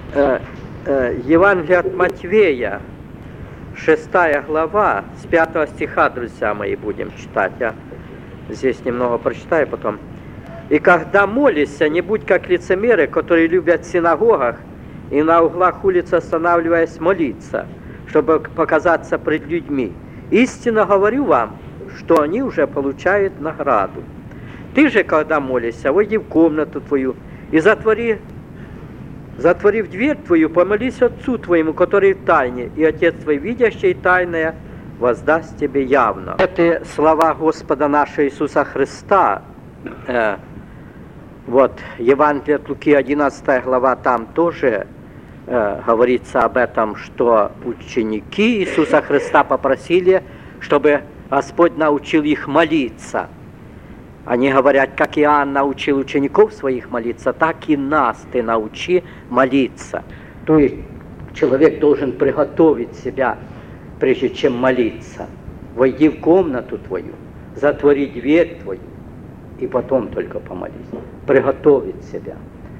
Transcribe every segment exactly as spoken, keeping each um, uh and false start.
э, э, Евангелие от Матвея, шестая глава, с пятого стиха, друзья мои, будем читать. Я здесь немного прочитаю потом. «И когда молишься, не будь как лицемеры, которые любят в синагогах и на углах улиц останавливаясь молиться, чтобы показаться пред людьми. Истинно говорю вам, что они уже получают награду. Ты же, когда молишься, войди в комнату твою и затвори, затворив дверь твою, помолись Отцу твоему, который в тайне, и Отец твой, видящий тайное, воздаст тебе явно». Это слова Господа нашего Иисуса Христа. Э, вот, Евангелие от Луки, одиннадцатая глава, там тоже э, говорится об этом, что ученики Иисуса Христа попросили, чтобы Господь научил их молиться. Они говорят, как Иоанн научил учеников своих молиться, так и нас ты научи молиться. То есть человек должен приготовить себя, прежде чем молиться. Войди в комнату твою, затвори дверь твою, и потом только помолись. Приготовить себя.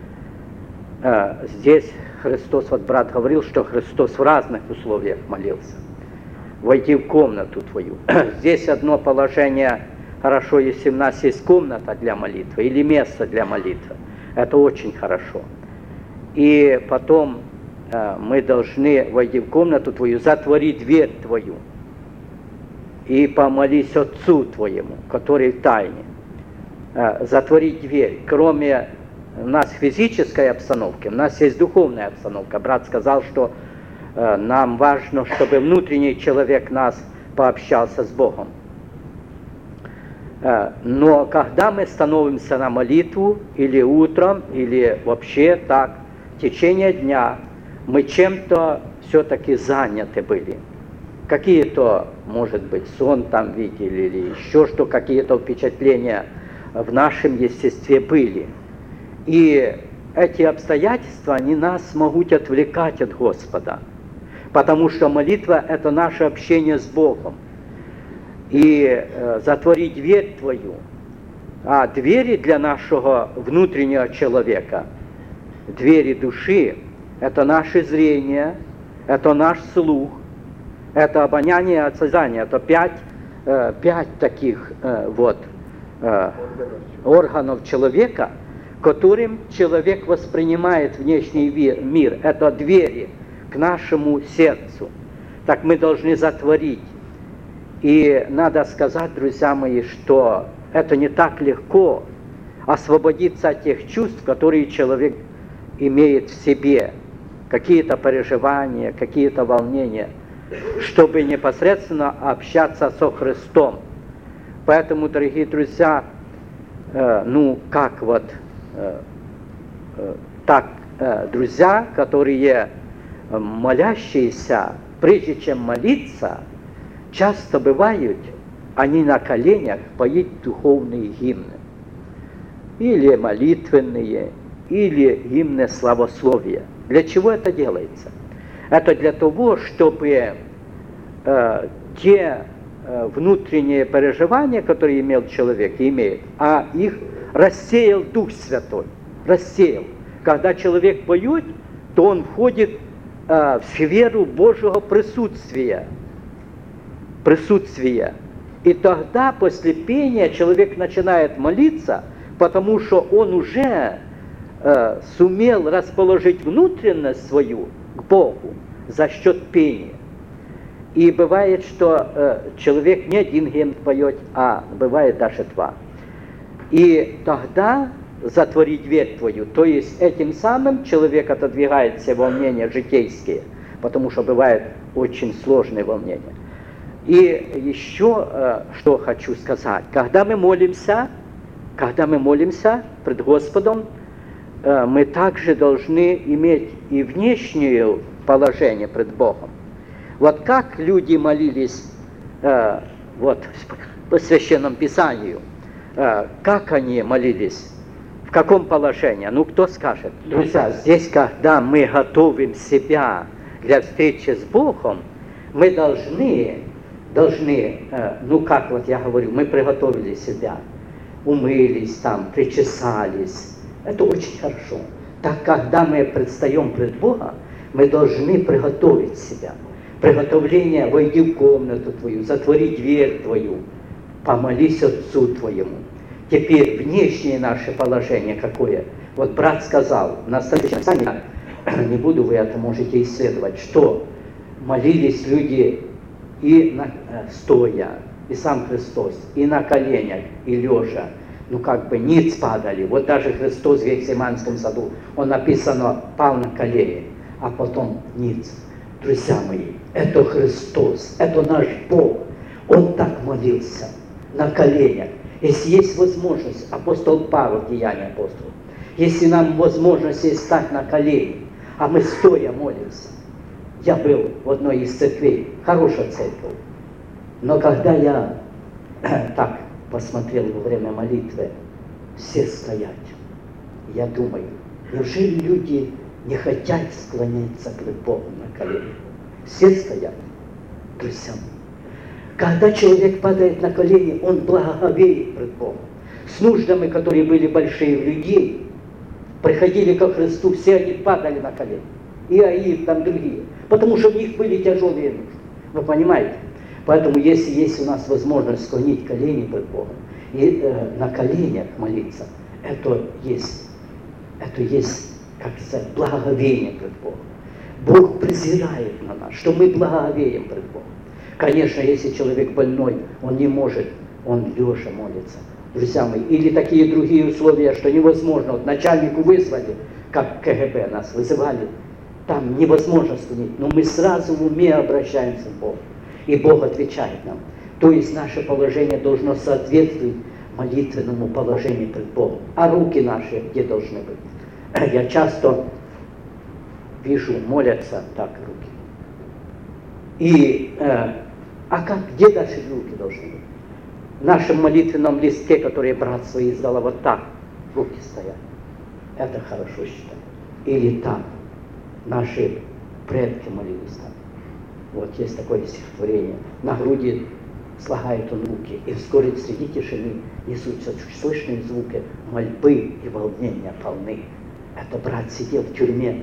Здесь Христос, вот брат говорил, что Христос в разных условиях молился. Войди в комнату твою. Здесь одно положение: хорошо, если у нас есть комната для молитвы или место для молитвы. Это очень хорошо. И потом э, мы должны войти в комнату твою, затвори дверь твою и помолись Отцу твоему, который в тайне. Э, затвори дверь. Кроме у нас физической обстановки, у нас есть духовная обстановка. Брат сказал, что э, нам важно, чтобы внутренний человек нас пообщался с Богом. Но когда мы становимся на молитву, или утром, или вообще так, в течение дня, мы чем-то все-таки заняты были. Какие-то, может быть, сон там видели, или еще что, какие-то впечатления в нашем естестве были. И эти обстоятельства, они нас могут отвлекать от Господа. Потому что молитва – это наше общение с Богом. И э, затвори дверь твою. А двери для нашего внутреннего человека, двери души, это наше зрение, это наш слух, это обоняние и осязание. Это пять, э, пять таких э, вот э, органов человека, которым человек воспринимает внешний мир. Это двери к нашему сердцу. Так мы должны затворить. И надо сказать, друзья мои, что это не так легко освободиться от тех чувств, которые человек имеет в себе, какие-то переживания, какие-то волнения, чтобы непосредственно общаться со Христом. Поэтому, дорогие друзья, э, ну как вот э, э, так, э, друзья, которые молящиеся, прежде чем молиться, часто бывают, они на коленях поют духовные гимны. Или молитвенные, или гимны славословия. Для чего это делается? Это для того, чтобы э, те э, внутренние переживания, которые имел человек, имеет, а их рассеял Дух Святой. Рассеял. Когда человек поет, то он входит э, в сферу Божьего присутствия. Присутствия. И тогда после пения человек начинает молиться, потому что он уже э, сумел расположить внутренность свою к Богу за счет пения. И бывает, что э, человек не один гимн поет, а бывает даже два. И тогда затвори дверь твою. То есть этим самым человек отодвигает все волнения житейские, потому что бывают очень сложные волнения. И еще, э, что хочу сказать. Когда мы молимся, когда мы молимся пред Господом, э, мы также должны иметь и внешнее положение пред Богом. Вот как люди молились э, вот, по Священному Писанию, э, как они молились, в каком положении? Ну, кто скажет? Друзья, здесь, когда мы готовим себя для встречи с Богом, мы должны... должны, ну как вот я говорю, мы приготовили себя, умылись там, причесались. Это очень хорошо. Так, когда мы предстаем пред Богом, мы должны приготовить себя. Приготовление: войди в комнату твою, затвори дверь твою, помолись Отцу твоему. Теперь внешнее наше положение какое? Вот брат сказал, на следующем писании, не буду, вы это можете исследовать, что молились люди и на, стоя, и сам Христос, и на коленях, и лежа. Ну как бы ниц падали. Вот даже Христос в Гефсиманском саду, он написано, пал на колени, а потом ниц. Друзья мои, это Христос, это наш Бог. Он так молился на коленях. Если есть возможность, апостол Павел, Деяния апостолов, если нам возможность есть стать на колени, а мы стоя молимся. Я был в одной из церквей, хорошая церковь, но когда я так посмотрел во время молитвы, все стоять, я думаю, неужели люди не хотят склоняться пред Богом на колени? Все стоят, друзья мои. Когда человек падает на колени, он благоговеет пред Богом. С нуждами, которые были большие у людей, приходили ко Христу, все они падали на колени. И Аид, там другие. Потому что в них были тяжелые нужды. Вы понимаете? Поэтому, если есть у нас возможность склонить колени пред Богом и э, на коленях молиться, это есть, это есть, как сказать, благоговение пред Богом. Бог презирает на нас, что мы благоговеем пред Богом. Конечно, если человек больной, он не может, он лежа молится. Друзья мои, или такие другие условия, что невозможно. Вот начальнику вызвали, как КГБ нас вызывали, там невозможно склонить. Но мы сразу в уме обращаемся к Богу. И Бог отвечает нам. То есть наше положение должно соответствовать молитвенному положению пред Богом. А руки наши где должны быть? Я часто вижу, молятся так руки. И, э, а как, где дальше руки должны быть? В нашем молитвенном листе, который брат свой издал, вот так руки стоят. Это хорошо считаю. Или так. Наши предки молились так. Вот есть такое стихотворение. На груди слагает он руки, и вскоре среди тишины несутся слышные звуки мольбы и волнения полны. Это брат сидел в тюрьме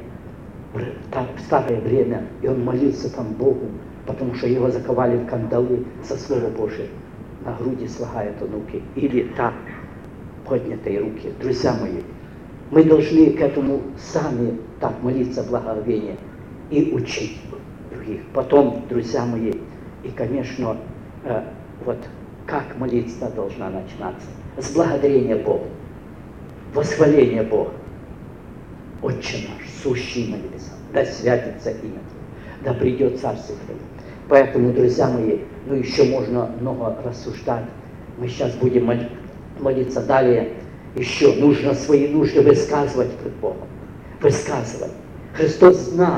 в старое время, и он молился там Богу, потому что его заковали в кандалы со Слова Божия. На груди слагает он руки. Или так, поднятые руки. Друзья мои, мы должны к этому сами так молиться благоговение и учить других. Потом, друзья мои, и, конечно, э, вот как молиться должна начинаться. С благодарения Богу, восхваления Бога. Отче наш, сущий на небесах, да святится имя Твое, да придет Царствие Твое. Поэтому, друзья мои, ну еще можно много рассуждать. Мы сейчас будем молиться далее. Еще нужно свои нужды высказывать пред Богом. Высказывать. Христос знал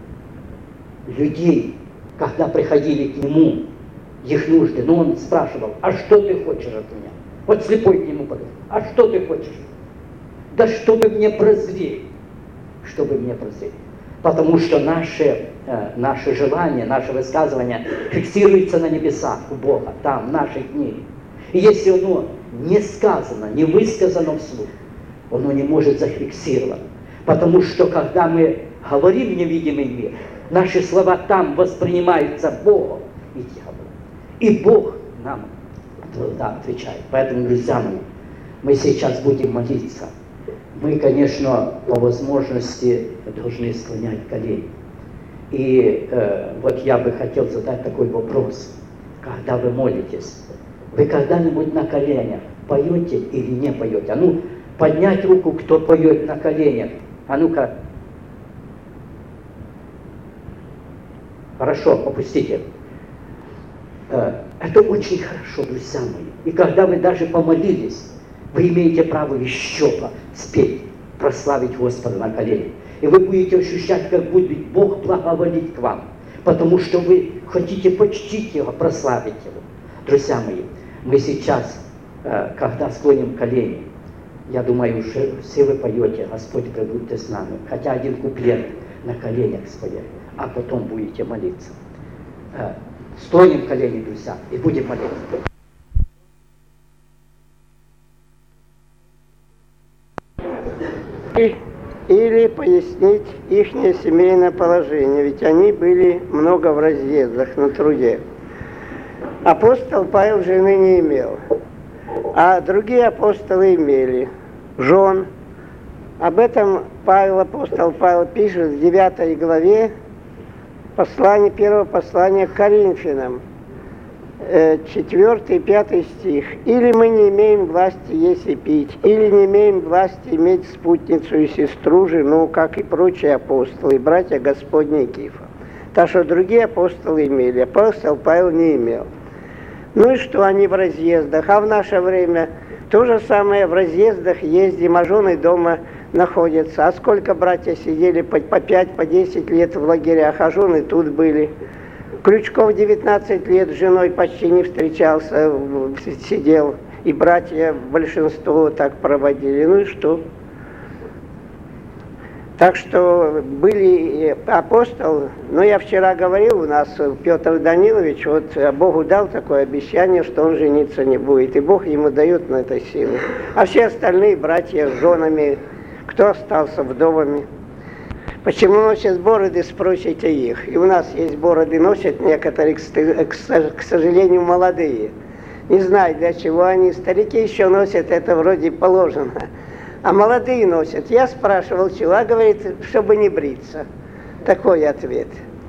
людей, когда приходили к Нему, их нужды. Но Он спрашивал, а что ты хочешь от меня? Вот слепой к Нему подошел. А что ты хочешь? Да чтобы мне прозреть. Чтобы мне прозреть. Потому что наше, э, наше желание, наше высказывание фиксируется на небесах у Бога, там, в нашей книге. И если оно не сказано, не высказано вслух, оно не может зафиксировать. Потому что когда мы говорим в невидимый мир, наши слова там воспринимаются Богом и дьяволом. И Бог нам да, отвечает. Поэтому, друзья мои, мы сейчас будем молиться. Мы, конечно, по возможности должны склонять колени. И э, вот я бы хотел задать такой вопрос. Когда вы молитесь, вы когда-нибудь на коленях поете или не поете? А ну, поднять руку, кто поет на коленях. А ну-ка. Хорошо, опустите. Э, это очень хорошо, друзья мои. И когда вы даже помолились, вы имеете право еще спеть, прославить Господа на коленях. И вы будете ощущать, как будет Бог благоволить к вам. Потому что вы хотите почтить Его, прославить Его. Друзья мои, мы сейчас, когда склоним колени, я думаю, уже все вы поете, Господь, пребудьте с нами. Хотя один куплет на коленях споет, а потом будете молиться. Склоним колени, друзья, и будем молиться. или пояснить их семейное положение, ведь они были много в разъездах на труде. Апостол Павел жены не имел, а другие апостолы имели жен. Об этом Павел, апостол Павел пишет в девятой главе послания, первого послания к Коринфянам, четвёртый и пятый стих. «Или мы не имеем власти есть и пить, или не имеем власти иметь спутницу и сестру, жену, как и прочие апостолы, и братья Господни Кифа». Так что другие апостолы имели, апостол Павел не имел. Ну и что они в разъездах? А в наше время то же самое, в разъездах ездим, а жены дома находятся. А сколько братья сидели по, по пять, по десять лет в лагерях, а жены тут были. Крючков девятнадцать лет с женой почти не встречался, сидел. И братья большинство так проводили. Ну и что? Так что были апостолы, но я вчера говорил, у нас Петр Данилович, вот Богу дал такое обещание, что он жениться не будет, и Бог ему дает на это силу. А все остальные братья с женами, кто остался вдовами. Почему носят бороды, спросите их. И у нас есть бороды, носят некоторые, к сожалению, молодые. Не знаю, для чего они. Старики еще носят, это вроде положено. А молодые носят. Я спрашивал, чего, а говорит, чтобы не бриться. Такой ответ.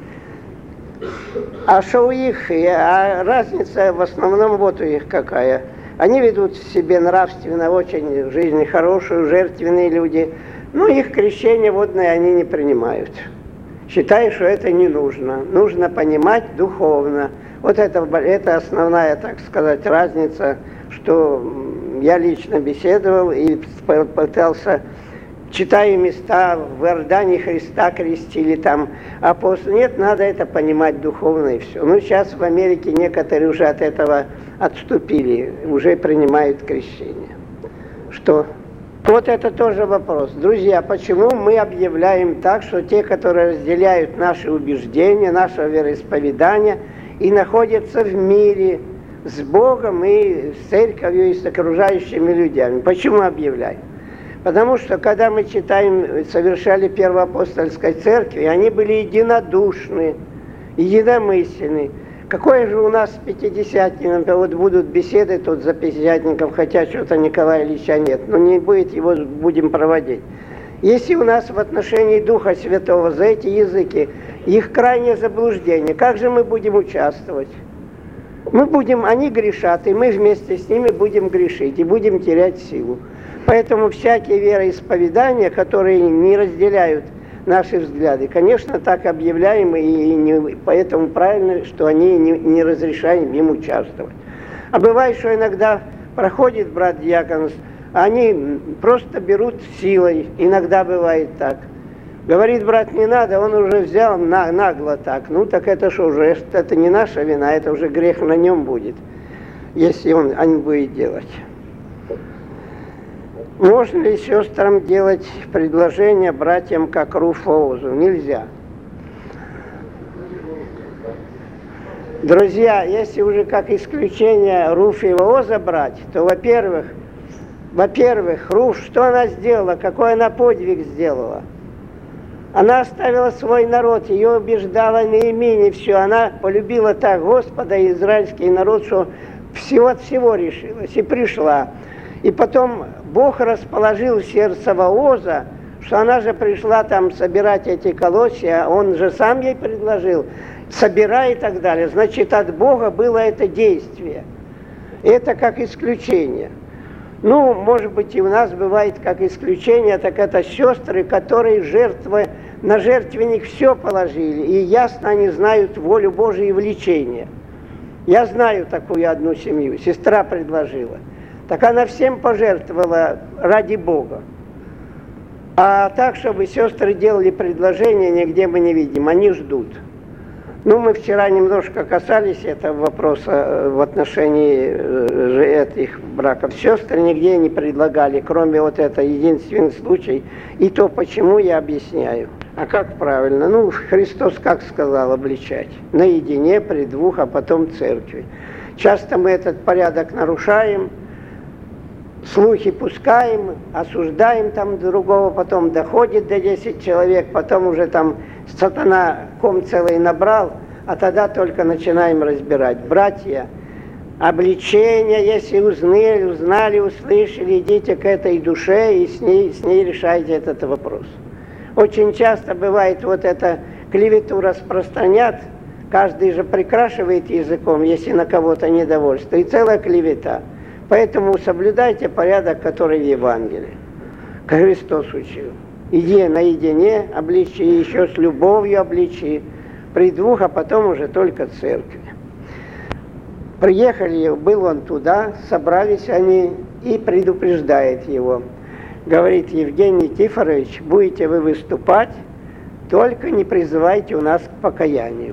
А что у них, а разница в основном вот у них какая. Они ведут себе нравственно очень жизнь хорошую, жертвенные люди. Но их крещение водное они не принимают. Считаю, что это не нужно. Нужно понимать духовно. Вот это, это основная, так сказать, разница, что я лично беседовал и пытался, читая места, в Иордании Христа крестили, там апостол. Нет, надо это понимать духовно и все. Ну, сейчас в Америке некоторые уже от этого отступили, уже принимают крещение. Что? Вот это тоже вопрос. Друзья, почему мы объявляем так, что те, которые разделяют наши убеждения, наше вероисповедание и находятся в мире с Богом и с церковью и с окружающими людьми. Почему объявляем? Потому что, когда мы читаем, совершали первоапостольской церкви, они были единодушны, единомысленны. Какое же у нас с пятидесятником, вот будут беседы тут за пятидесятников, хотя что-то Николая Ильича нет, но не будет, его будем проводить. Если у нас в отношении Духа Святого за эти языки, их крайнее заблуждение, как же мы будем участвовать? Мы будем, они грешат, и мы вместе с ними будем грешить, и будем терять силу. Поэтому всякие вероисповедания, которые не разделяют наши взгляды, конечно, так объявляем, и не, поэтому правильно, что они не, не разрешаем им участвовать. А бывает, что иногда проходит брат-диакон, они просто берут силой, иногда бывает так. Говорит, брат, не надо, он уже взял на, нагло так. Ну так это что уже, это не наша вина, это уже грех на нем будет, если он, он будет делать. Можно ли сестрам делать предложение братьям, как Руфу Оозу? Нельзя. Друзья, если уже как исключение Руф и Ооза брать, то, во-первых, во-первых, Руф, что она сделала, какой она подвиг сделала? Она оставила свой народ, ее убеждала Неемия, все. Она полюбила так Господа и израильский народ, что всего от всего решилась и пришла. И потом Бог расположил сердце Ооза, что она же пришла там собирать эти колосья, он же сам ей предложил, собирай и так далее. Значит, от Бога было это действие. Это как исключение. Ну, может быть, и у нас бывает как исключение, так это сестры, которые жертвы, на жертвенник все положили, и ясно они знают волю Божию и влечение. Я знаю такую одну семью, сестра предложила. Так она всем пожертвовала ради Бога. А так, чтобы сестры делали предложения, нигде мы не видим, они ждут. Ну, мы вчера немножко касались этого вопроса в отношении этих браков. Сестры нигде не предлагали, кроме вот этого единственный случай. И то, почему, я объясняю. А как правильно? Ну, Христос как сказал обличать? Наедине, при двух, а потом церкви. Часто мы этот порядок нарушаем. слухи пускаем, осуждаем там другого, потом доходит до десяти человек, потом уже там сатана ком целый набрал, а тогда только начинаем разбирать. Братья, обличение, если узнали, узнали, услышали, идите к этой душе и с ней, с ней решайте этот вопрос. Очень часто бывает вот это клевету распространят, каждый же прикрашивает языком, если на кого-то недовольство, и целая клевета. Поэтому соблюдайте порядок, который в Евангелии. Как Христос учил. Иди наедине, обличи, еще с любовью обличи, при двух, а потом уже только церкви. Приехали, был он туда, собрались они и предупреждает его. Говорит: Евгений Никифорович, будете вы выступать, только не призывайте у нас к покаянию.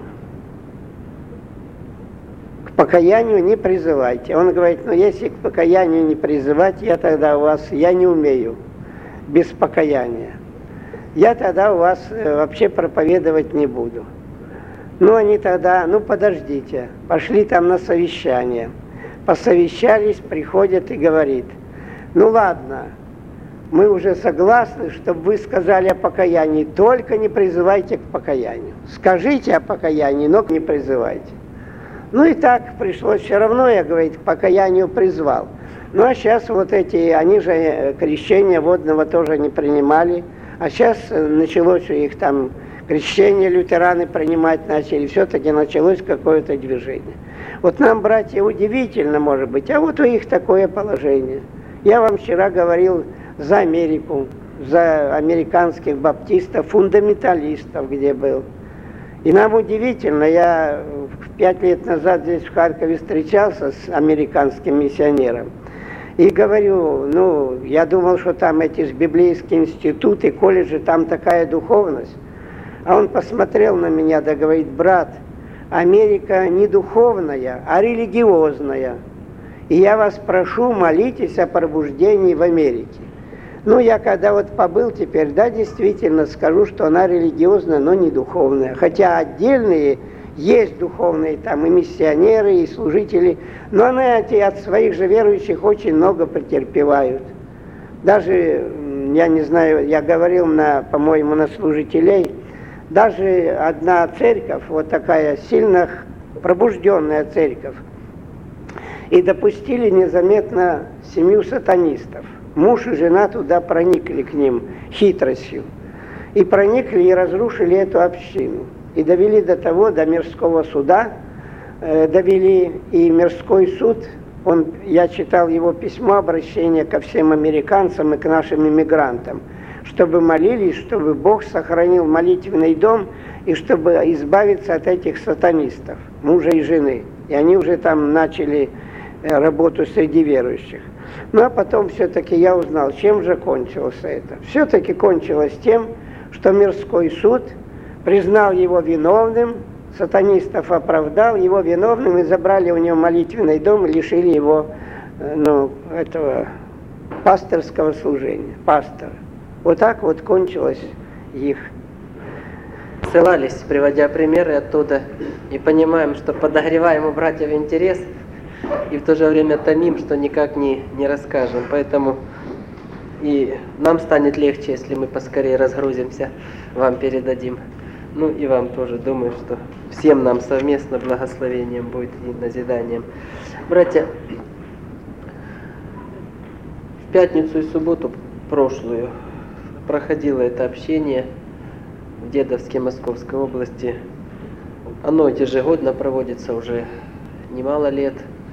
К покаянию не призывайте. Он говорит: ну если к покаянию не призывать, я тогда у вас, я не умею без покаяния. Я тогда у вас вообще проповедовать не буду. Ну, они тогда, ну, подождите, пошли там на совещание. Посовещались, приходят и говорит: ну, ладно, мы уже согласны, чтобы вы сказали о покаянии, только не призывайте к покаянию. Скажите о покаянии, но не призывайте. Ну, и так пришлось все равно, я, говорит, к покаянию призвал. Ну, а сейчас вот эти, они же крещения водного тоже не принимали, а сейчас началось у них там... Крещение лютераны принимать начали, все-таки началось какое-то движение. Вот нам, братья, удивительно, может быть, а вот у них такое положение. Я вам вчера говорил за Америку, за американских баптистов, фундаменталистов, где был. И нам удивительно, я пять лет назад здесь в Харькове встречался с американским миссионером. И говорю, ну, я думал, что там эти же библейские институты, колледжи, там такая духовность. А он посмотрел на меня, да говорит: брат, Америка не духовная, а религиозная. И я вас прошу, молитесь о пробуждении в Америке. Ну, я когда вот побыл теперь, да, действительно скажу, что она религиозная, но не духовная. Хотя отдельные есть духовные там и миссионеры, и служители, но они от своих же верующих очень много претерпевают. Даже, я не знаю, я говорил, на, по-моему, на служителей, даже одна церковь, вот такая сильно пробужденная церковь, и допустили незаметно семью сатанистов. Муж и жена туда проникли к ним хитростью. И проникли и разрушили эту общину. И довели до того, до мирского суда, э, довели и мирской суд. Он, я читал его письмо, обращение ко всем американцам и к нашим иммигрантам, чтобы молились, чтобы Бог сохранил молитвенный дом и чтобы избавиться от этих сатанистов, мужа и жены. И они уже там начали работу среди верующих. Ну а потом все-таки я узнал, чем же кончилось это. Все-таки кончилось тем, что мирской суд признал его виновным, сатанистов оправдал, его виновным, и забрали у него молитвенный дом и лишили его, ну, этого пасторского служения, пастора. Вот так вот кончилось их. Ссылались, приводя примеры оттуда, и понимаем, что подогреваем у братьев интерес, и в то же время томим, что никак не, не расскажем. Поэтому и нам станет легче, если мы поскорее разгрузимся, вам передадим. Ну и вам тоже, думаю, что всем нам совместно благословением будет и назиданием. Братья, в пятницу и субботу прошлую проходило это общение в Дедовске Московской области. Оно ежегодно проводится уже немало лет,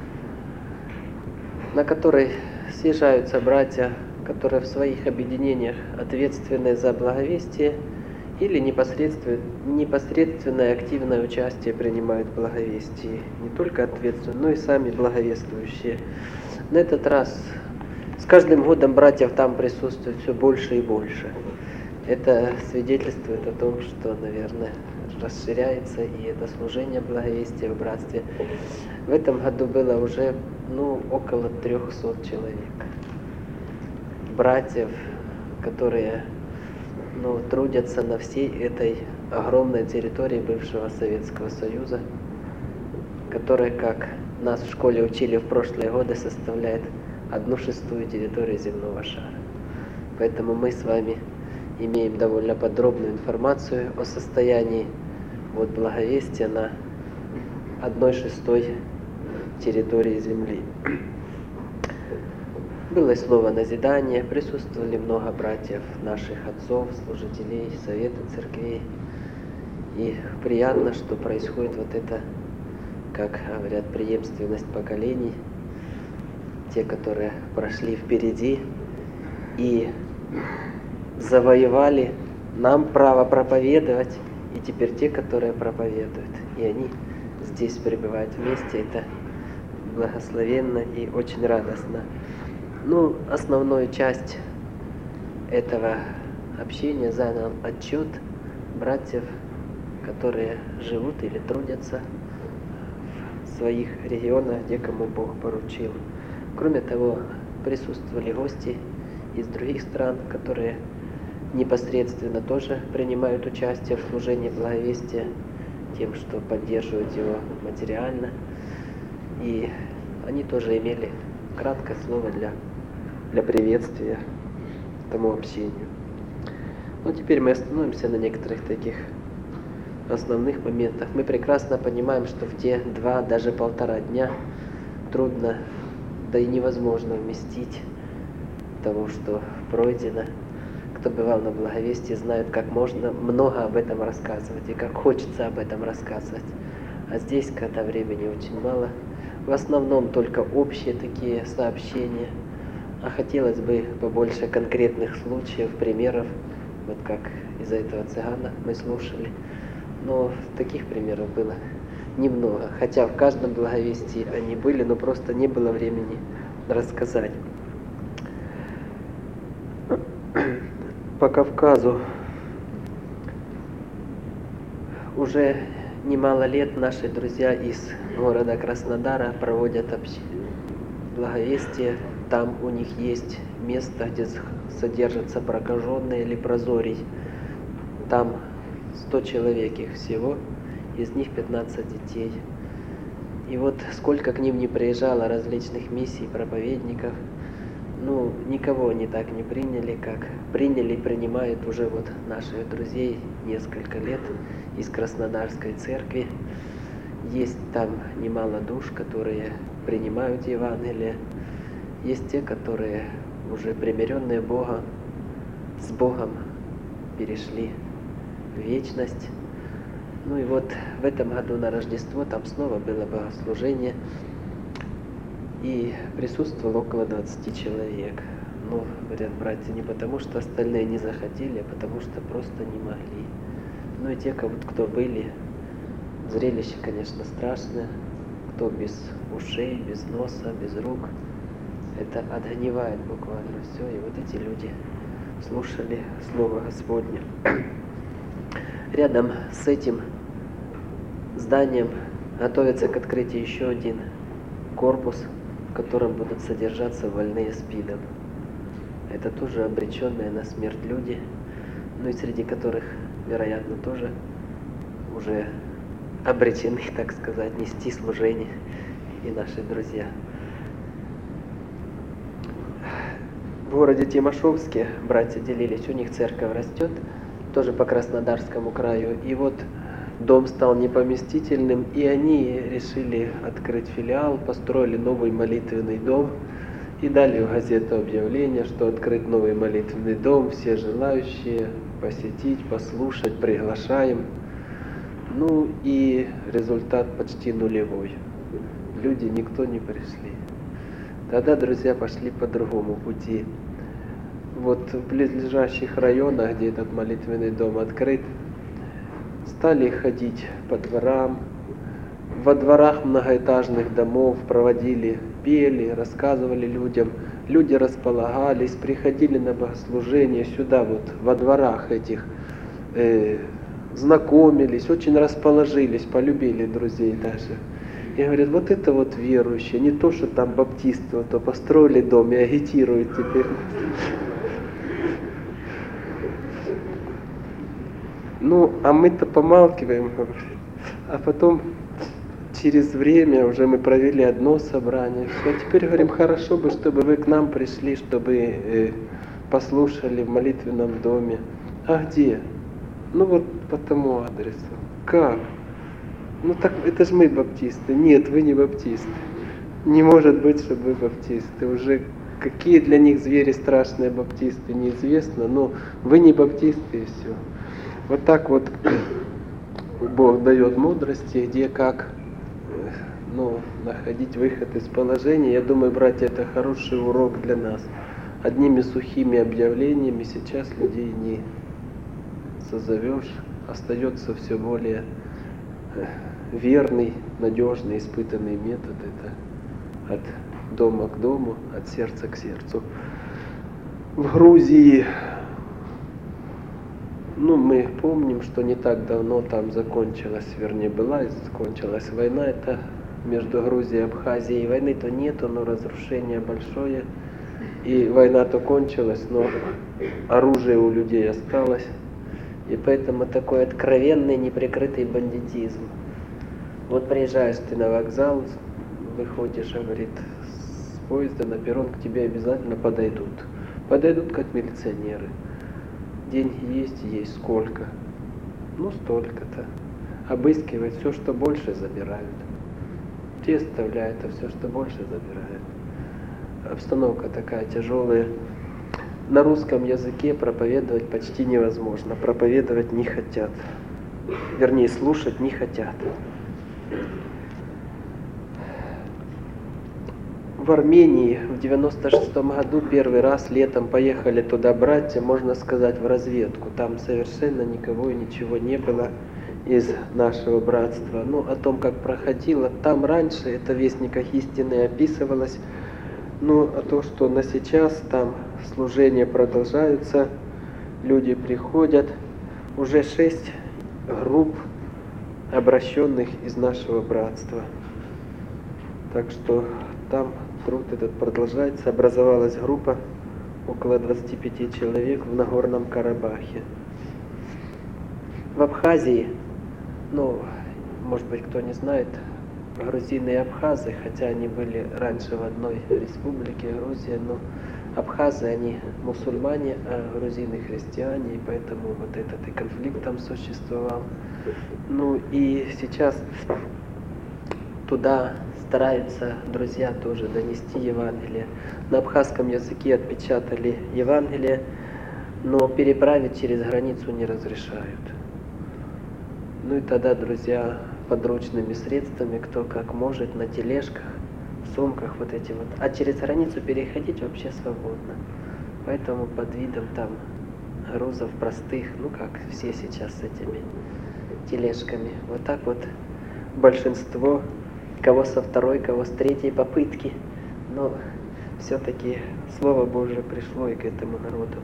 на которой съезжаются братья, которые в своих объединениях ответственны за благовестие или непосредственно, непосредственное активное участие принимают в благовестии. Не только ответственны, но и сами благовествующие. На этот раз с каждым годом братьев там присутствует все больше и больше. Это свидетельствует о том, что, наверное, расширяется и это служение благовестия в братстве. В этом году было уже ну, около трехсот человек. Братьев, которые ну, трудятся на всей этой огромной территории бывшего Советского Союза, которая, как нас в школе учили в прошлые годы, составляет одну шестую территории земного шара. Поэтому мы с вами имеем довольно подробную информацию о состоянии вот благовестия на одной шестой территории Земли. Было слово назидание, присутствовали много братьев, наших отцов, служителей, совета церквей. И приятно, что происходит вот это, как говорят, преемственность поколений. Те, которые прошли впереди и завоевали нам право проповедовать, и теперь те, которые проповедуют. И они здесь пребывают вместе. Это благословенно и очень радостно. Ну, основную часть этого общения занял отчет братьев, которые живут или трудятся в своих регионах, где кому Бог поручил. Кроме того, присутствовали гости из других стран, которые непосредственно тоже принимают участие в служении благовестия, тем, что поддерживают его материально. И они тоже имели краткое слово для, для приветствия тому общению. Но теперь мы остановимся на некоторых таких основных моментах. Мы прекрасно понимаем, что в те два, даже полтора дня трудно, да и невозможно вместить того, что пройдено. Кто бывал на благовестии, знает, как можно много об этом рассказывать и как хочется об этом рассказывать. А здесь, когда времени очень мало, в основном только общие такие сообщения, а хотелось бы побольше конкретных случаев, примеров, вот как из-за этого цыгана мы слушали. Но таких примеров было немного, хотя в каждом благовестии они были, но просто не было времени рассказать. По Кавказу уже немало лет наши друзья из города Краснодара проводят общ... благовестие. Там у них есть место, где содержатся прокаженные лепрозорий. Там сто человек их всего, из них пятнадцать детей. И вот сколько к ним не приезжало различных миссий, проповедников, ну, никого они так не приняли, как приняли и принимают уже вот наших друзей несколько лет из Краснодарской церкви. Есть там немало душ, которые принимают Евангелие. Есть те, которые уже примиренные Богом, с Богом перешли в вечность. Ну и вот в этом году на Рождество там снова было богослужение. И присутствовало около двадцати человек. Ну, говорят братья, не потому что остальные не захотели, а потому что просто не могли. Ну и те, кто были, зрелище, конечно, страшное. Кто без ушей, без носа, без рук. Это отгнивает буквально все. И вот эти люди слушали Слово Господне. Рядом с этим зданием готовится к открытию еще один корпус, в котором будут содержаться больные СПИДом. Это тоже обреченные на смерть люди, ну и среди которых, вероятно, тоже уже обречены, так сказать, нести служение и наши друзья. В городе Тимошевске братья делились, у них церковь растет, тоже по Краснодарскому краю, и вот дом стал непоместительным, и они решили открыть филиал, построили новый молитвенный дом и дали в газету объявление, что открыть новый молитвенный дом, все желающие посетить, послушать, приглашаем. Ну и результат почти нулевой. Люди, никто не пришли. Тогда друзья пошли по другому пути. Вот в близлежащих районах, где этот молитвенный дом открыт, стали ходить по дворам, во дворах многоэтажных домов проводили, пели, рассказывали людям. Люди располагались, приходили на богослужение сюда, вот во дворах этих, э, знакомились, очень расположились, полюбили друзей даже. И говорят, вот это вот верующие, не то, что там баптисты, вот, то построили дом и агитируют теперь. Ну, а мы-то помалкиваем, а потом через время уже мы провели одно собрание. Все, теперь говорим, хорошо бы, чтобы вы к нам пришли, чтобы э, послушали в молитвенном доме. А где? Ну вот по тому адресу. Как? Ну так это же мы баптисты. Нет, вы не баптисты. Не может быть, чтобы вы баптисты. Уже какие для них звери страшные баптисты, неизвестно, но вы не баптисты и все. Вот так вот Бог дает мудрости, где как ну, находить выход из положения. Я думаю, братья, это хороший урок для нас. Одними сухими объявлениями сейчас людей не созовешь. Остается все более верный, надежный, испытанный метод. Это от дома к дому, от сердца к сердцу. В Грузии, ну, мы помним, что не так давно там закончилась, вернее, была и закончилась война. Это между Грузией и Абхазией. Войны-то нету, но разрушение большое. И война-то кончилась, но оружие у людей осталось. И поэтому такой откровенный, неприкрытый бандитизм. Вот приезжаешь ты на вокзал, выходишь, говорит, с поезда на перрон, к тебе обязательно подойдут. Подойдут как милиционеры. Деньги есть, есть сколько? Ну, столько-то. Обыскивают, все, что больше, забирают. Те оставляют, а все, что больше, забирают. Обстановка такая тяжелая. На русском языке проповедовать почти невозможно. Проповедовать не хотят. Вернее, слушать не хотят. В Армении в девяносто шестом году первый раз летом поехали туда братья, можно сказать, в разведку. Там совершенно никого и ничего не было из нашего братства. Ну, о том, как проходило, там раньше, это в Вестниках истины описывалось. Ну, а то, что на сейчас там служения продолжаются, люди приходят, уже шесть групп обращенных из нашего братства. Так что там труд этот продолжается. Образовалась группа около двадцати пяти человек в Нагорном Карабахе. В Абхазии, ну, может быть, кто не знает, грузины и абхазы, хотя они были раньше в одной республике, Грузия, но абхазы, они мусульмане, а грузины христиане, и поэтому вот этот и конфликт там существовал. Ну и сейчас туда стараются друзья тоже донести Евангелие. На абхазском языке отпечатали Евангелие, но переправить через границу не разрешают. Ну и тогда друзья подручными средствами, кто как может, на тележках, в сумках вот эти вот. А через границу переходить вообще свободно. Поэтому под видом там грузов простых, ну как все сейчас с этими тележками. Вот так вот большинство, кого со второй, кого с третьей попытки. Но все-таки Слово Божие пришло и к этому народу.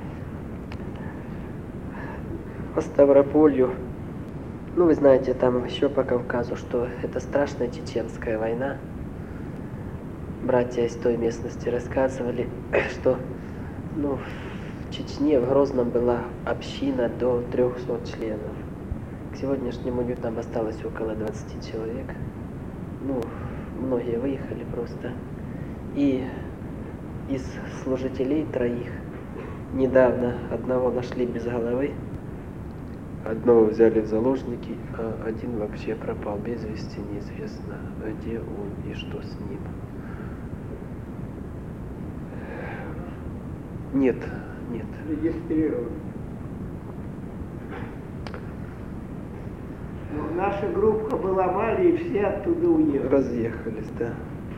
По Ставрополью, ну вы знаете, там еще по Кавказу, что это страшная чеченская война. Братья из той местности рассказывали, что ну, в Чечне, в Грозном была община до трехсот членов. К сегодняшнему дню там осталось около двадцати человек. Ну, многие выехали просто. И из служителей троих недавно одного нашли без головы, одного взяли в заложники, а один вообще пропал без вести, неизвестно, где он и что с ним. Нет, нет. Регистрирован. Ну, наша группа была в Мали, и все оттуда уехали. Разъехались, да.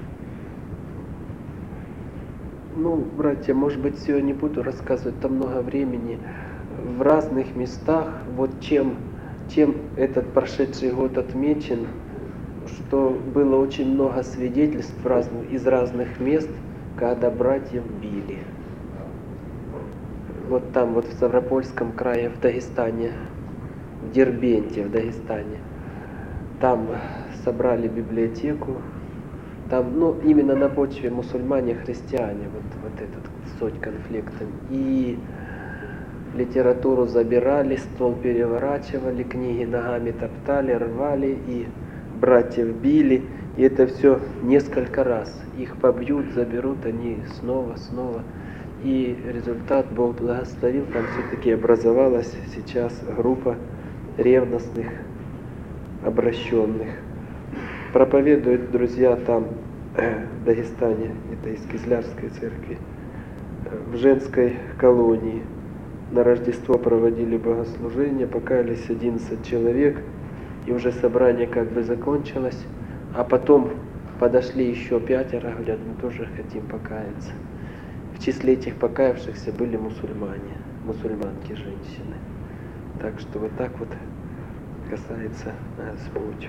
Ну, братья, может быть, все не буду рассказывать, там много времени. В разных местах, вот чем, чем этот прошедший год отмечен, что было очень много свидетельств разных, из разных мест, когда братьев били. Вот там, вот в Ставропольском крае, в Дагестане, в Дербенте, в Дагестане, там собрали библиотеку, там, ну, именно на почве мусульмане-христиане, вот, вот этот суть конфликта. И литературу забирали, стол переворачивали, книги ногами топтали, рвали и братьев били, и это все несколько раз. Их побьют, заберут, они снова, снова. И результат Бог благословил, там все-таки образовалась сейчас группа ревностных, обращенных. Проповедуют друзья там, в Дагестане, это из Кизлярской церкви, в женской колонии. На Рождество проводили богослужение, покаялись одиннадцать человек, и уже собрание как бы закончилось, а потом подошли еще пятеро, говорят, мы тоже хотим покаяться. В числе этих покаявшихся были мусульмане, мусульманки, женщины. Так что вот так вот касается Господь.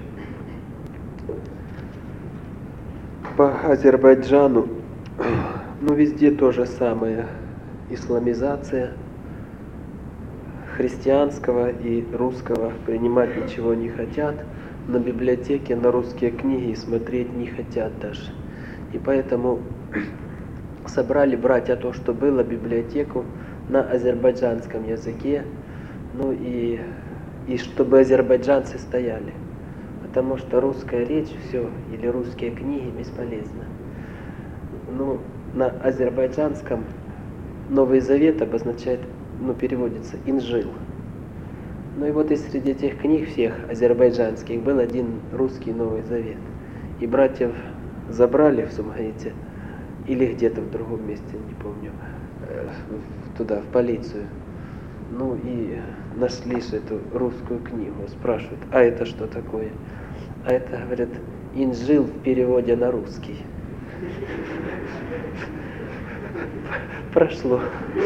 По Азербайджану, ну везде то же самое. Исламизация христианского и русского принимать ничего не хотят. На библиотеке на русские книги смотреть не хотят даже. И поэтому собрали братья то, что было, библиотеку на азербайджанском языке, ну и, и чтобы азербайджанцы стояли. Потому что русская речь, все, или русские книги бесполезны. Ну, на азербайджанском Новый Завет обозначает, ну, переводится «Инжил». Ну и вот и среди этих книг всех азербайджанских был один русский Новый Завет. И братьев забрали в Сумгаите, или где-то в другом месте, не помню, туда, в полицию. Ну и нашли же эту русскую книгу, спрашивают, а это что такое? А это, говорят, «Инжил» в переводе на русский. Прошло.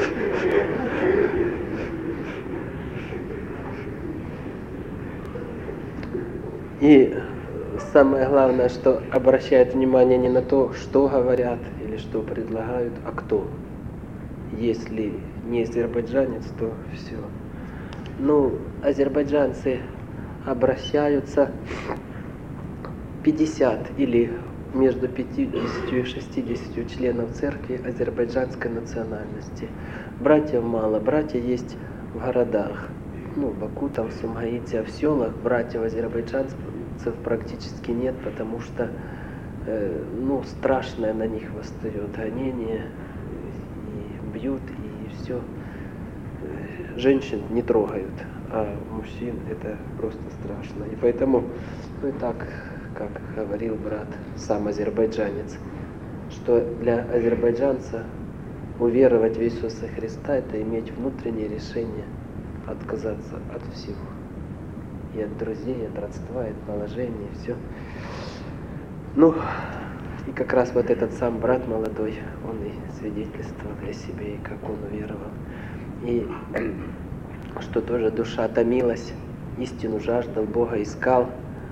И самое главное, что обращает внимание не на то, что говорят или что предлагают, а кто. Если не азербайджанец, то все. Ну, азербайджанцы обращаются пятьдесят или между пятьюдесятью и шестьюдесятью членов церкви азербайджанской национальности. Братьев мало, братья есть в городах. Ну, в Баку, там, в Сумгаите, а в селах братьев азербайджанцев практически нет, потому что э, ну, страшное на них восстает гонение, и бьют, и все. Женщин не трогают, а мужчин это просто страшно. И поэтому, ну и так, как говорил брат, сам азербайджанец, что для азербайджанца уверовать в Иисуса Христа — это иметь внутреннее решение отказаться от всего. И от друзей, от родства, и от положения, и все. Ну, и как раз вот этот сам брат молодой, он и свидетельствовал о себе, и как он уверовал. И что тоже душа томилась, истину жаждал, Бога искал,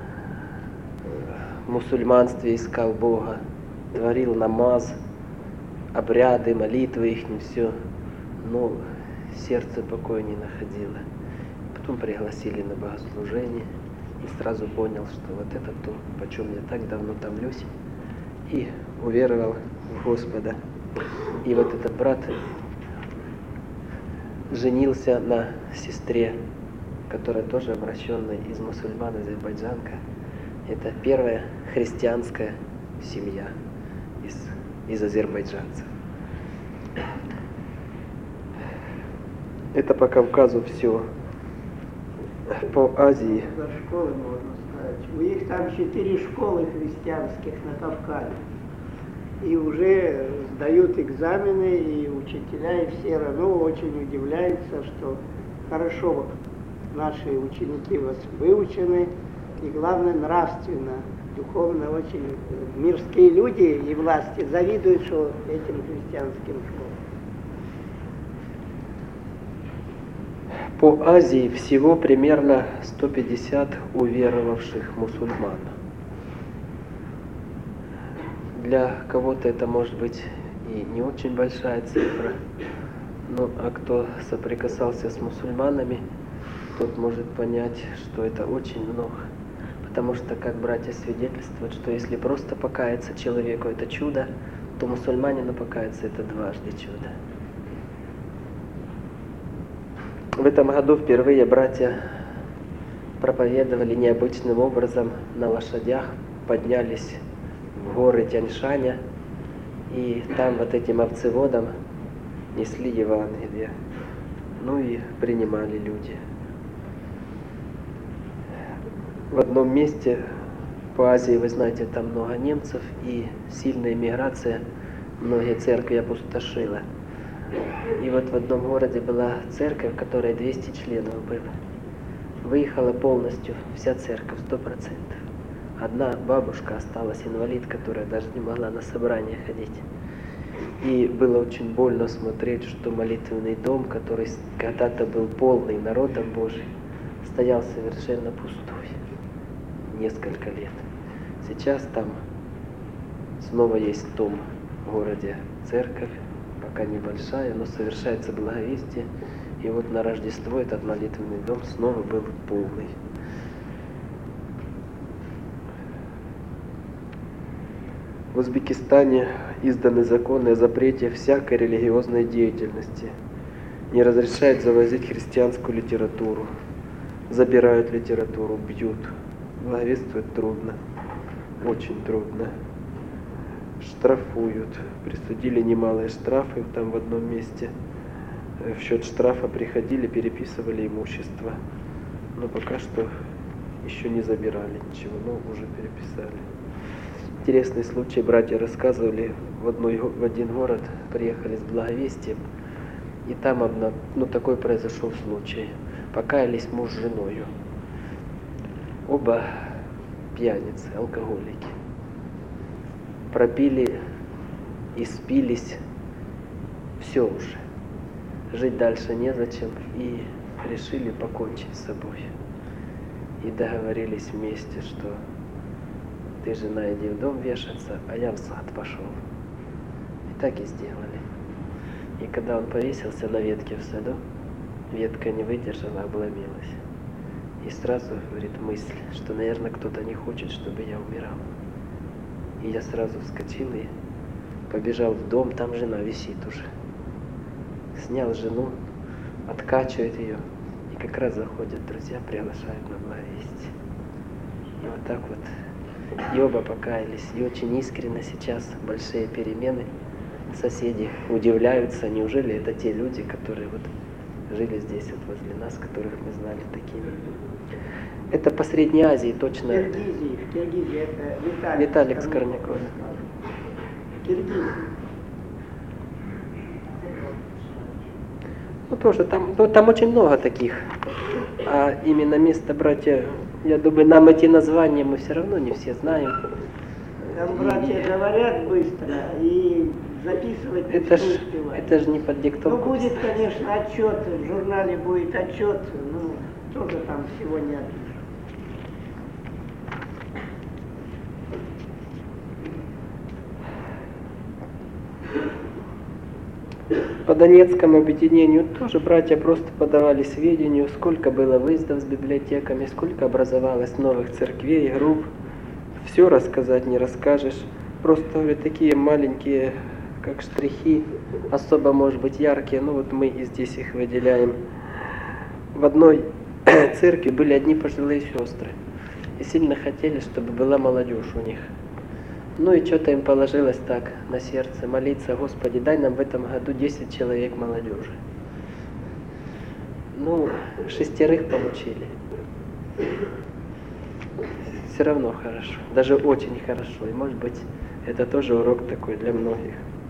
в мусульманстве искал Бога, творил намаз, обряды, молитвы их, не все. Но сердце покоя не находило. Потом пригласили на богослужение и сразу понял, что вот это то, по чем я так давно томлюсь, и уверовал в Господа. И вот этот брат женился на сестре, которая тоже обращенная из мусульман, азербайджанка. Это первая христианская семья из, из азербайджанцев. Это по Кавказу все. По Азии. За школы можно сказать. У них там четыре школы христианских на Кавказе. И уже сдают экзамены, и учителя, и все равно очень удивляются, что хорошо наши ученики выучены, и главное нравственно, духовно очень мирские люди и власти завидуют, что этим христианским школам. По Азии всего примерно сто пятьдесят уверовавших мусульман. Для кого-то это может быть и не очень большая цифра, но а кто соприкасался с мусульманами, тот может понять, что это очень много. Потому что, как братья свидетельствуют, что если просто покаяться человеку это чудо, то мусульманину покаяться это дважды чудо. В этом году впервые братья проповедовали необычным образом на лошадях, поднялись в горы Тяньшаня, и там вот этим овцеводом несли Евангелие. Ну и принимали люди. В одном месте по Азии, вы знаете, там много немцев, и сильная миграция, многие церкви опустошила. И вот в одном городе была церковь, в которой двести членов было. Выехала полностью вся церковь, сто процентов. Одна бабушка осталась, инвалид, которая даже не могла на собрание ходить. И было очень больно смотреть, что молитвенный дом, который когда-то был полный народом Божьим, стоял совершенно пустой несколько лет. Сейчас там снова есть дом в городе, церковь, пока небольшая, но совершается благовестие. И вот на Рождество этот молитвенный дом снова был полный. В Узбекистане изданы законы о запрете всякой религиозной деятельности. Не разрешают завозить христианскую литературу. Забирают литературу, бьют. Благовествовать трудно. Очень трудно. Штрафуют. Присудили немалые штрафы там в одном месте. В счет штрафа приходили, переписывали имущество. Но пока что еще не забирали ничего, но уже переписали. Интересный случай, братья рассказывали, в, одной, в один город приехали с благовестием, и там одна, ну, такой произошел случай. Покаялись муж с женою. Оба пьяницы, алкоголики. Пропили и спились, все уже. Жить дальше незачем, и решили покончить с собой. И договорились вместе, что ты, жена, иди в дом вешаться, а я в сад пошел. И так и сделали. И когда он повесился на ветке в саду, ветка не выдержала, обломилась. И сразу, говорит, мысль, что, наверное, кто-то не хочет, чтобы я умирал. И я сразу вскочил и побежал в дом, там жена висит уже. Снял жену, откачивает ее, и как раз заходят друзья, приглашают на благовестие. И вот так вот. И оба покаялись, и очень искренне сейчас большие перемены. Соседи удивляются, неужели это те люди, которые вот жили здесь вот возле нас, которых мы знали такими. Это по Средней Азии точно. В Киргизии, в Киргизии это Виталик, Виталик Скорняков. Киргизия. Ну тоже там, ну, там очень много таких. А именно место, братья, я думаю, нам эти названия мы все равно не все знаем. Там братья и... говорят быстро и записывать это ж, не успевают. Это же не под диктовку. Ну будет, конечно, отчет, в журнале будет отчет, ну тоже там всего не опишут. По Донецкому объединению тоже братья просто подавали сведения, сколько было выездов с библиотеками, сколько образовалось новых церквей, групп. Все рассказать не расскажешь. Просто говорят, такие маленькие, как штрихи, особо, может быть, яркие, но вот мы и здесь их выделяем. В одной церкви были одни пожилые сестры. И сильно хотели, чтобы была молодежь у них. Ну и что-то им положилось так на сердце, молиться: Господи, дай нам в этом году десять человек молодежи. Ну, шестерых получили. Все равно хорошо, даже очень хорошо. И может быть, это тоже урок такой для многих.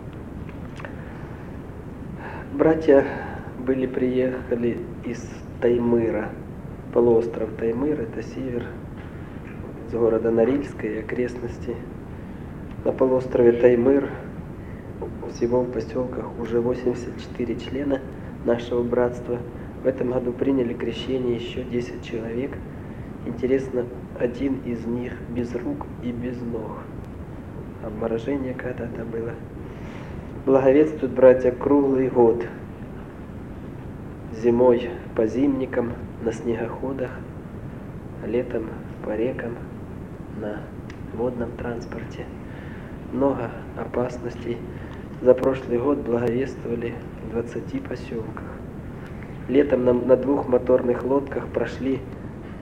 Братья были, приехали из Таймыра, полуостров Таймыр, это север, из города Норильска и окрестностей. На полуострове Таймыр всего в поселках уже восемьдесят четыре члена нашего братства. В этом году приняли крещение еще десять человек. Интересно, один из них без рук и без ног. Обморожение когда-то было. Благовествуют братья круглый год. Зимой по зимникам, на снегоходах, летом по рекам, на водном транспорте. Много опасностей. За прошлый год благовествовали в двадцати поселках. Летом на, на двух моторных лодках прошли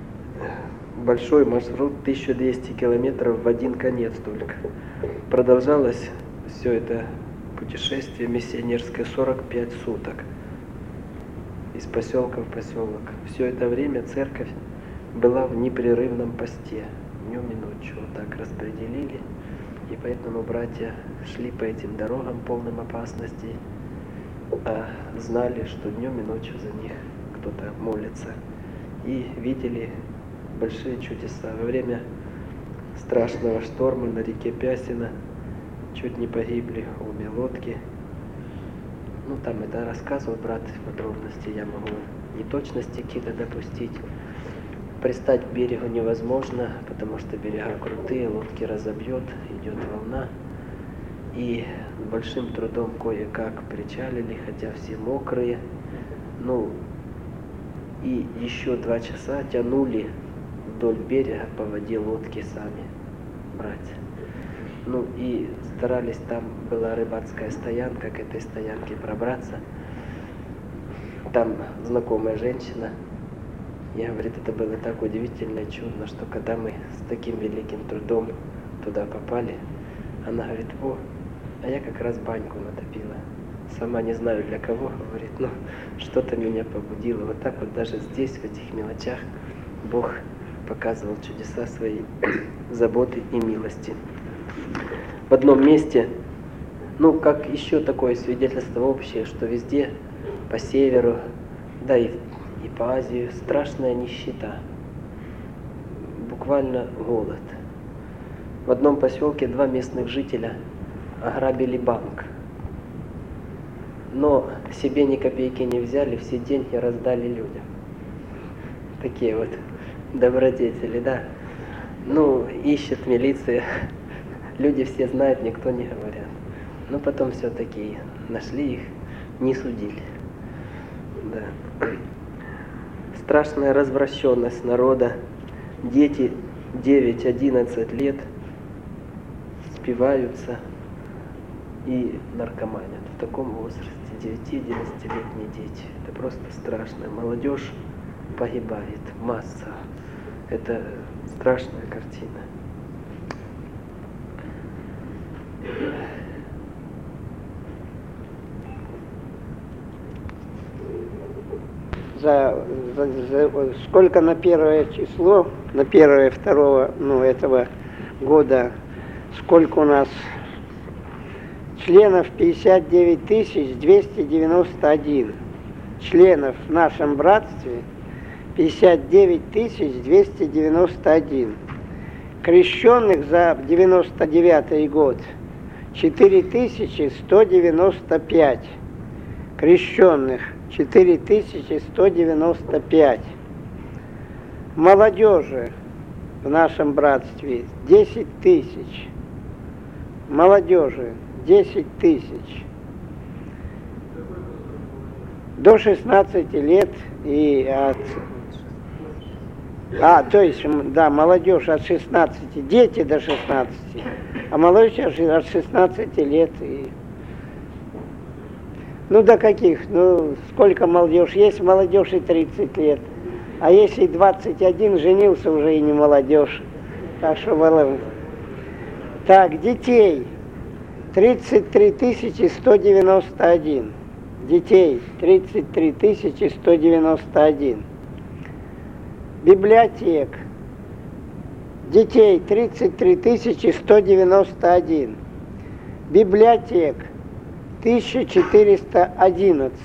большой маршрут, тысяча двести километров в один конец только. Продолжалось все это путешествие миссионерское сорок пять суток. Из поселка в поселок. Все это время церковь была в непрерывном посте. Днем и ночью вот так распределили. И поэтому братья шли по этим дорогам полным опасностей, а знали, что днем и ночью за них кто-то молится. И видели большие чудеса. Во время страшного шторма на реке Пясина чуть не погибли обе лодки. Ну, там это рассказывал брат в подробности, я могу неточности какие-то допустить. Пристать к берегу невозможно, потому что берега крутые, лодки разобьет, идет волна. И с большим трудом кое-как причалили, хотя все мокрые. Ну, и еще два часа тянули вдоль берега по воде лодки сами, братья. Ну и старались, там была рыбацкая стоянка, к этой стоянке пробраться. Там знакомая женщина. Я, говорит, это было так удивительно и чудно, что когда мы с таким великим трудом туда попали, она говорит: о, а я как раз баньку натопила. Сама не знаю для кого, говорит, но что-то меня побудило. Вот так вот даже здесь, в этих мелочах, Бог показывал чудеса своей заботы и милости. В одном месте, ну, как еще такое свидетельство общее, что везде по северу, да и, и по Азии страшная нищета, буквально голод. В одном поселке два местных жителя ограбили банк, но себе ни копейки не взяли, все деньги раздали людям. Такие вот добродетели, да. Ну, ищет милиция, люди все знают, никто не говорят. Но потом все-таки нашли их, не судили. Да. Страшная развращенность народа. Дети девять-одиннадцать лет спиваются и наркоманят. В таком возрасте девяти-одиннадцатилетние дети. Это просто страшно. Молодежь погибает, масса. Это страшная картина. За, за, за, сколько на первое число, на первое, второго, ну, этого года, сколько у нас членов? Пятьдесят девять тысяч двести девяносто один. Членов в нашем братстве пятьдесят девять тысяч двести девяносто один. Крещенных за девяносто девятый год четыре тысячи сто девяносто пять. Крещенных четыре тысячи сто девяносто пять. Молодежи в нашем братстве десять тысяч. Молодежи десять тысяч. До шестнадцати лет и от... А, то есть, да, молодежь от шестнадцати, дети до шестнадцати, а молодежь от шестнадцати лет. И... Ну, до каких? Ну, сколько молодежь? Есть молодежь и тридцать лет. А если двадцать один, женился, уже и не молодежь. Так что, было... Так, детей тридцать три тысячи сто девяносто один. Детей тридцать три тысячи сто девяносто один. Библиотек. Детей тридцать три тысячи сто девяносто один. Библиотек тысяча четыреста одиннадцать.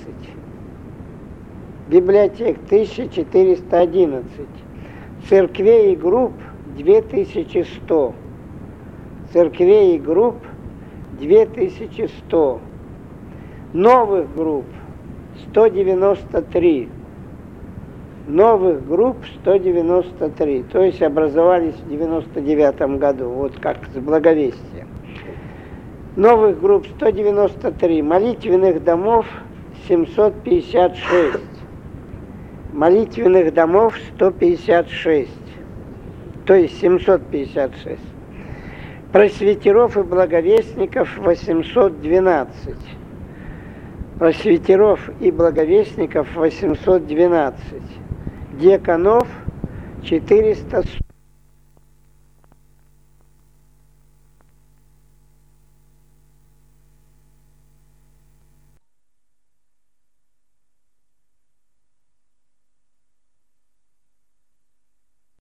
Библиотек тысяча четыреста одиннадцать. Церквей и групп две тысячи сто. Церквей и групп две тысячи сто. Новых групп сто девяносто три. Новых групп сто девяносто три. То есть образовались в девяносто девятом году, вот как с Благовестия. Новых групп сто девяносто три. Молитвенных домов семьсот пятьдесят шесть. Молитвенных домов сто пятьдесят шесть. То есть семьсот пятьдесят шесть. Просветеров и благовестников восемьсот двенадцать. Просветеров и благовестников восемьсот двенадцать. Диаконов четыреста